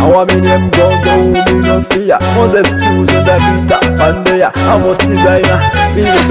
Our name Gonzo, me no fear. Moses Cruz in the beat up and there. Amos designer, be the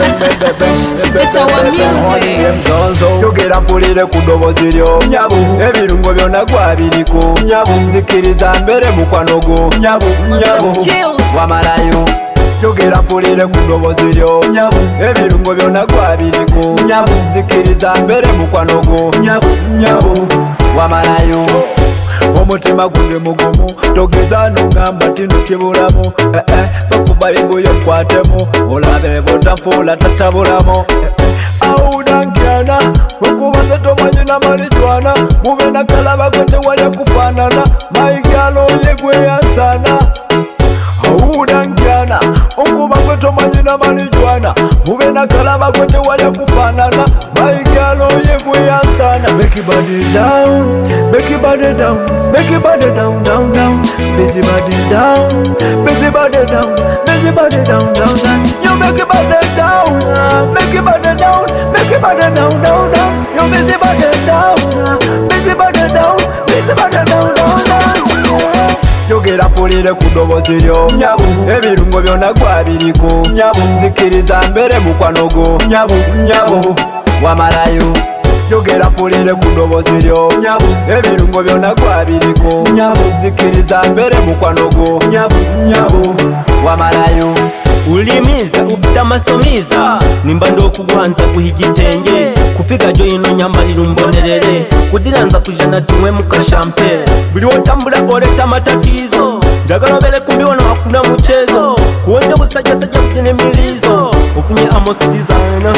bang. Yogera mpulire ku ddoboozi lyo nyabu, ebirungo byonna gwabiriko nyabu, nzikiriza mbere mukwano gwo nyabu, nyabu, wamalayo. Yogera mpulire ku ddoboozi lyo nyabu, ebirungo byonna gwabiriko nyabu, nzikiriza mbere mukwano gwo nyabu, nyabu, wamalayo. Omutima gunge mugumu, togeza nongamba tino kibulamu, bakuba ibuyo kwatemu, olabe botanfuula tatabulamu. Awudankyana okubanza tomanyi na malijwana, mube nakalaba gwe tewali kufaanana, maigalo ye gwe yansana. Awudankyana okuba gwe tomanyi na malijwana, mube nakalaba gwe tewali kufaanana, maigalo ye gwe yansana. Make your body down, make your body down, make your body down, down, down. Busy body down, busy body down, busy body down, down, down. You make your body down, make your body down, make your body down, down, down. You busy body down, busy body down, busy body down, down, down. Yogera mpulire ku ddoboozi lyo nyabu, ebirungo byonna gwabiriko nyabu, nzikiriza mbere mukwano gwo nyabu, nyabu, wamalayo. Yogera mpulire ku ddoboozi lyo nyabu, ebirungo byonna gwabiriko nyabu, nzikiriza mbere mukwano gwo nyabu, nyabu, wamalayo. Ulimiza ufite amasomiza nimba ndokugwanza guhiga itenge, kufiga jo ino nyambalira umbonerere, kudiranza kujana tumwe mukashampe, buli wotambula oleta matatizo, njagala obere kumbibona hakuna muchezo, kuonja busajja sajja kujene milizo, ufunye Amos designer.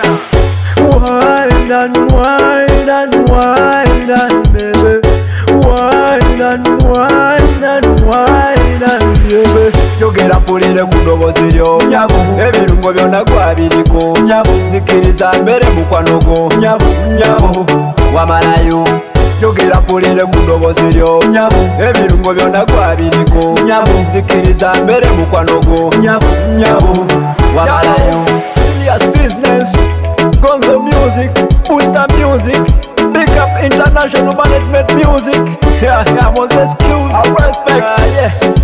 Wine and wine and wine and baby, wine and wine and wine and baby. Yogera mpulire ku ddoboozi lyo nyabu, ebirungo byonna gwabiriko nyabu, nzikiriza mbere mukwano gwo nyabu, nyabu, wamalayo. Yogera mpulire ku ddoboozi lyo nyabu, ebirungo byonna gwabiriko nyabu, nzikiriza mbere mukwano gwo nyabu, nyabu, wamalayo. Serious business, Gonzo music, booster music, big up international management music. Yeah, Moses Cruz, I respect. Yeah.